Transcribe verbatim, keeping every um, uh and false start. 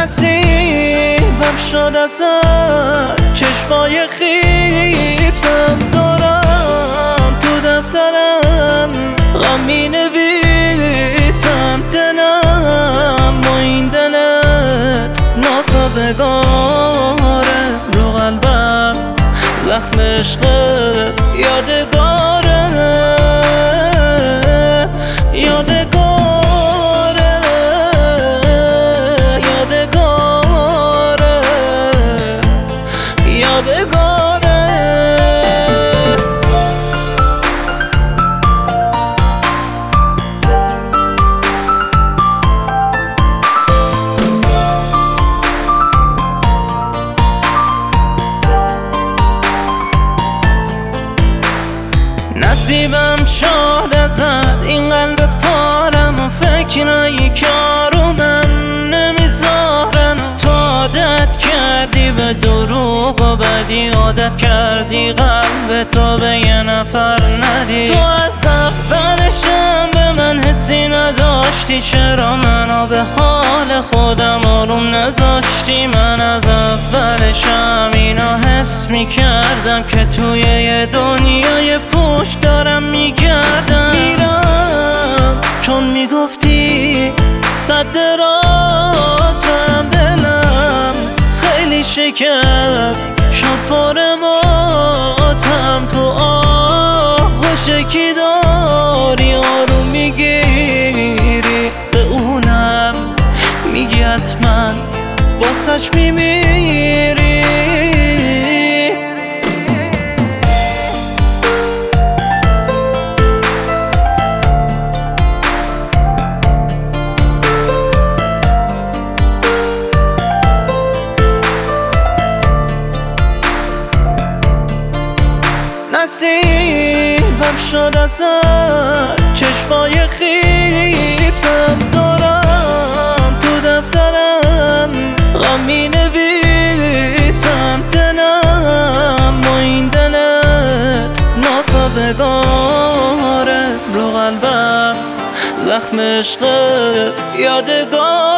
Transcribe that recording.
نصیبم شد ازت چشمای خیسم دارم تو دفترم غم می نویسم دلم با این دلت ناسازگاره رو قلبم زخم عشقت یادگاره یادگاره یادگاره یادگاره نصیبم شد ازت این قلب پارم و فکرایی کارو من نمیذارن تو عادت کردی به دروغ و بدی عادت کردی قلب تو به یه نفر ندی تو از اولشم به من حسی نداشتی چرا منو به حال خودم آروم نذاشتی من از اولشم اینا حس میکردم که توی یه دنیای پوچ دارم میگردم میرم چون میگفتی صد راتم دلم خیلی شکست شد پر ماتم تو آغوش کی داری آروم میگیری به اونم میگی حتما واسش میمیری نصیبم شد ازت چشمای خیسم دارم تو دفترم غم می نویسم دلم با این دلت ناسازگاره رو قلبم زخم عشقت یادگار